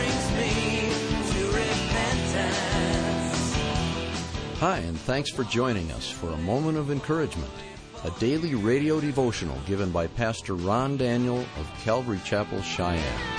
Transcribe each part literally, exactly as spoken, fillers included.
brings me to repentance. Hi, and thanks for joining us for A Moment of Encouragement, a daily radio devotional given by Pastor Ron Daniel of Calvary Chapel, Cheyenne.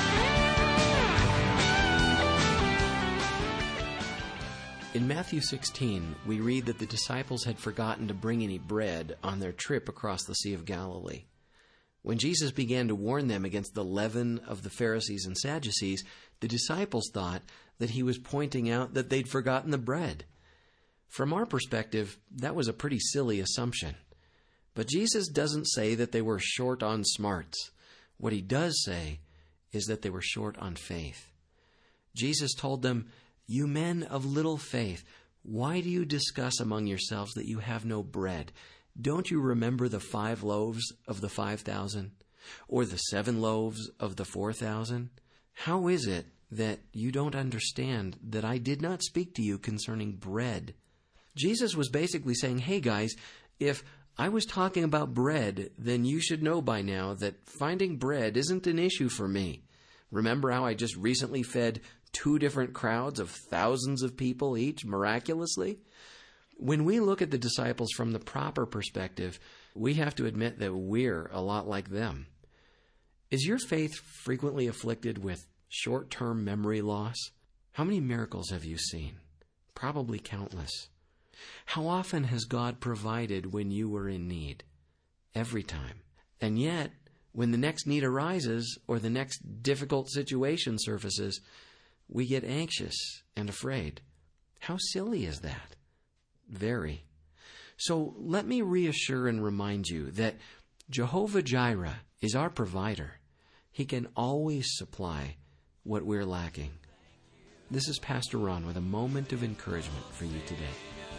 In Matthew sixteen, we read that the disciples had forgotten to bring any bread on their trip across the Sea of Galilee. When Jesus began to warn them against the leaven of the Pharisees and Sadducees, the disciples thought that he was pointing out that they'd forgotten the bread. From our perspective, that was a pretty silly assumption. But Jesus doesn't say that they were short on smarts. What he does say is that they were short on faith. Jesus told them, "You men of little faith, why do you discuss among yourselves that you have no bread? Don't you remember the five loaves of the five thousand? Or the seven loaves of the four thousand? How is it that you don't understand that I did not speak to you concerning bread?" Jesus was basically saying, hey guys, if I was talking about bread, then you should know by now that finding bread isn't an issue for me. Remember how I just recently fed two different crowds of thousands of people each miraculously? When we look at the disciples from the proper perspective, we have to admit that we're a lot like them. Is your faith frequently afflicted with short-term memory loss? How many miracles have you seen? Probably countless. How often has God provided when you were in need? Every time. And yet, when the next need arises or the next difficult situation surfaces, we get anxious and afraid. How silly is that? Very. So let me reassure and remind you that Jehovah Jireh is our provider. He can always supply what we're lacking. This is Pastor Ron with a moment of encouragement for you today.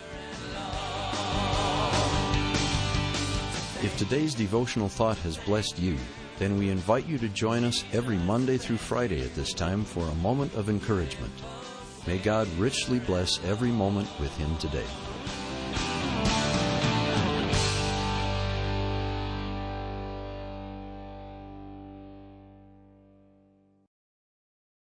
If today's devotional thought has blessed you, then we invite you to join us every Monday through Friday at this time for a moment of encouragement. May God richly bless every moment with Him today.